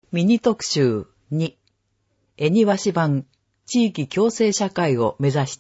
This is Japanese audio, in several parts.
ミニ特集2、恵庭市版地域共生社会を目指して。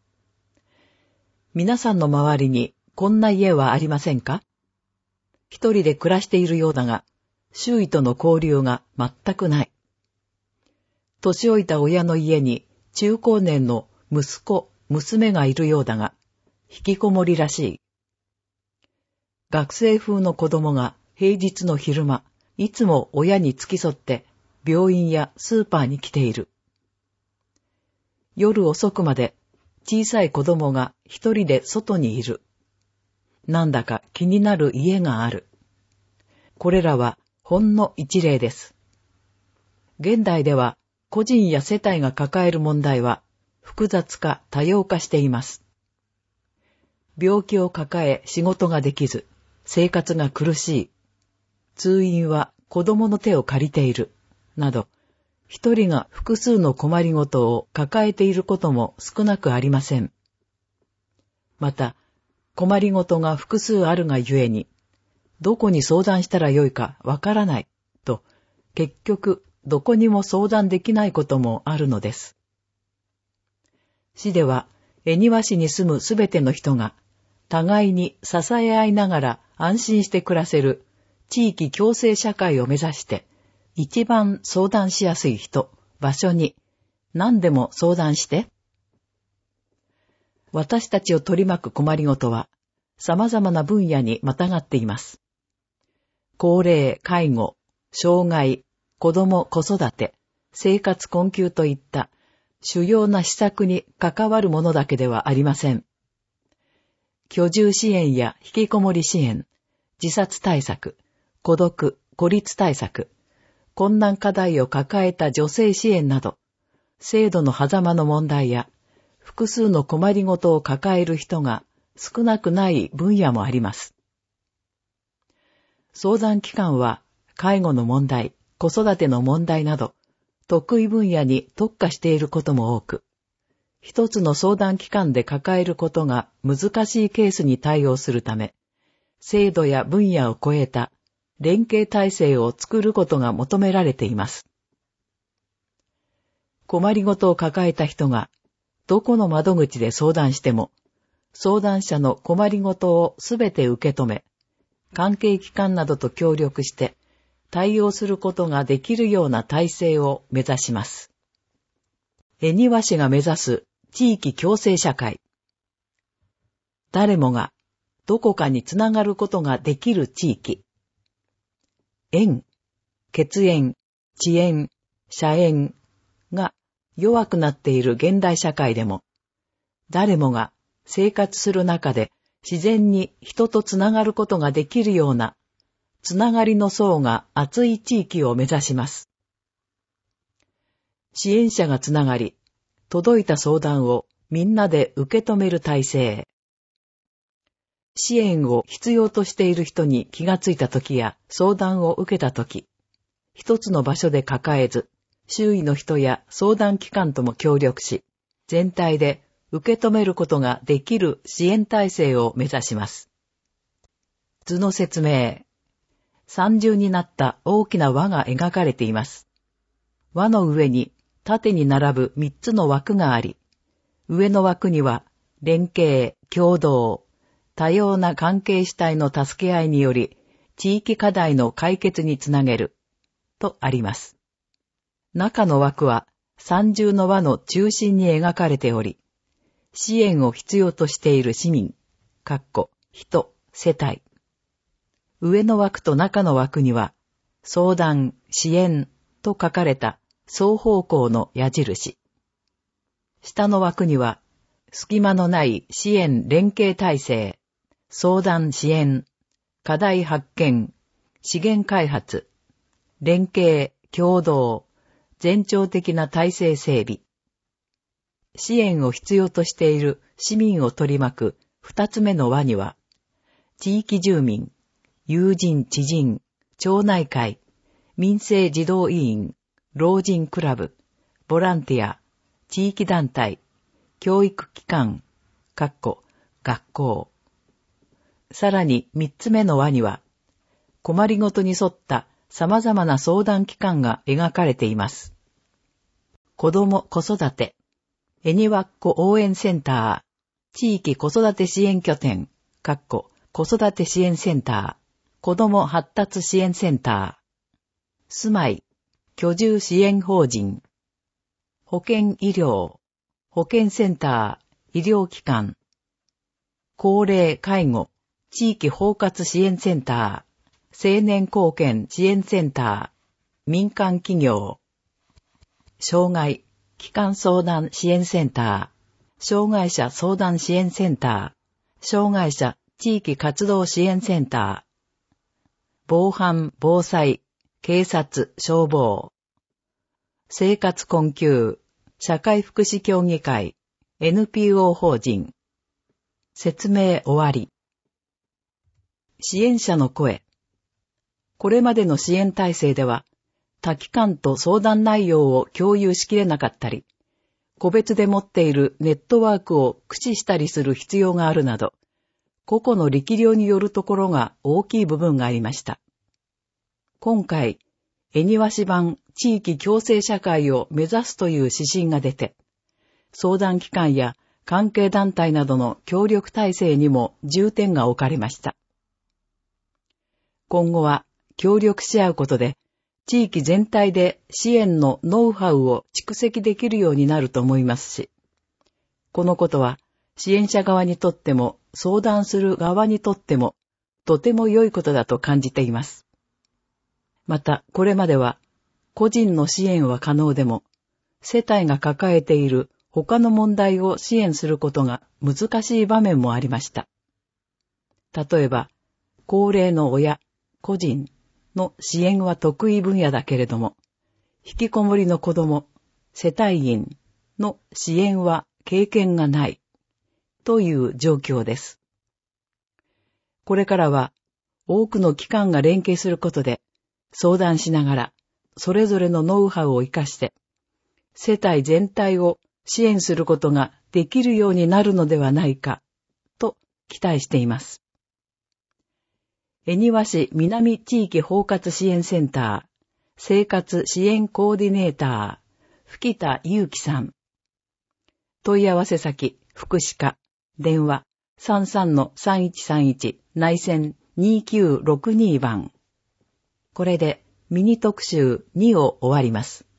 皆さんの周りにこんな家はありませんか？一人で暮らしているようだが、周囲との交流が全くない。年老いた親の家に中高年の息子、娘がいるようだが、引きこもりらしい。学生風の子供が平日の昼間、いつも親に付き添って病院やスーパーに来ている。夜遅くまで小さい子供が一人で外にいる。なんだか気になる家がある。これらはほんの一例です。現代では個人や世帯が抱える問題は複雑化多様化しています。病気を抱え仕事ができず、生活が苦しい。通院は子供の手を借りている。など、一人が複数の困りごとを抱えていることも少なくありません。また、困りごとが複数あるがゆえに、どこに相談したらよいかわからないと、結局どこにも相談できないこともあるのです。市では、恵庭市に住むすべての人が、互いに支え合いながら安心して暮らせる地域共生社会を目指して、一番相談しやすい人、場所に何でも相談して。私たちを取り巻く困りごとは様々な分野にまたがっています。高齢、介護、障害、子供、子育て、生活困窮といった主要な施策に関わるものだけではありません。居住支援や引きこもり支援、自殺対策、孤独、孤立対策、困難課題を抱えた女性支援など、制度の狭間の問題や、複数の困りごとを抱える人が少なくない分野もあります。相談機関は、介護の問題、子育ての問題など、得意分野に特化していることも多く、一つの相談機関で抱えることが難しいケースに対応するため、制度や分野を超えた連携体制を作ることが求められています。困りごとを抱えた人が、どこの窓口で相談しても、相談者の困りごとをすべて受け止め、関係機関などと協力して対応することができるような体制を目指します。恵庭市が目指す地域共生社会。誰もがどこかにつながることができる地域。縁、血縁、遅延、社縁が弱くなっている現代社会でも、誰もが生活する中で自然に人とつながることができるような、つながりの層が厚い地域を目指します。支援者がつながり、届いた相談をみんなで受け止める体制。支援を必要としている人に気がついたときや相談を受けたとき、一つの場所で抱えず、周囲の人や相談機関とも協力し、全体で受け止めることができる支援体制を目指します。図の説明。三重になった大きな輪が描かれています。輪の上に縦に並ぶ3つの枠があり、上の枠には連携、協働、多様な関係主体の助け合いにより地域課題の解決につなげるとあります。中の枠は三重の輪の中心に描かれており、支援を必要としている市民、人、世帯。上の枠と中の枠には相談、支援と書かれた双方向の矢印。下の枠には、隙間のない支援連携体制、相談支援、課題発見、資源開発、連携、協働、全庁的な体制整備。支援を必要としている市民を取り巻く二つ目の輪には、地域住民、友人、知人、町内会、民生児童委員、老人クラブ、ボランティア、地域団体、教育機関、学校。さらに三つ目の輪には、困りごとに沿った様々な相談機関が描かれています。子ども・子育て、恵庭っ子応援センター、地域子育て支援拠点、子育て支援センター、子ども発達支援センター、住まい、居住支援法人、保健医療、保健センター、医療機関、高齢介護、地域包括支援センター、青年貢献支援センター、民間企業、障害、機関相談支援センター、障害者相談支援センター、障害者地域活動支援センター、防犯、防災、警察、消防、生活困窮、社会福祉協議会、NPO 法人。説明終わり。支援者の声。これまでの支援体制では、他機関と相談内容を共有しきれなかったり、個別で持っているネットワークを駆使したりする必要があるなど、個々の力量によるところが大きい部分がありました。今回、恵庭市版地域共生社会を目指すという指針が出て、相談機関や関係団体などの協力体制にも重点が置かれました。今後は協力し合うことで、地域全体で支援のノウハウを蓄積できるようになると思いますし、このことは支援者側にとっても相談する側にとってもとても良いことだと感じています。また、これまでは個人の支援は可能でも、世帯が抱えている他の問題を支援することが難しい場面もありました。例えば、高齢の親、個人の支援は得意分野だけれども、引きこもりの子供、世帯員の支援は経験がないという状況です。これからは多くの機関が連携することで、相談しながら、それぞれのノウハウを活かして、世帯全体を支援することができるようになるのではないか、と期待しています。恵庭市南地域包括支援センター、生活支援コーディネーター、吹田祐樹さん。問い合わせ先、福祉課、電話、33-3131、内線2962番。これでミニ特集2を終わります。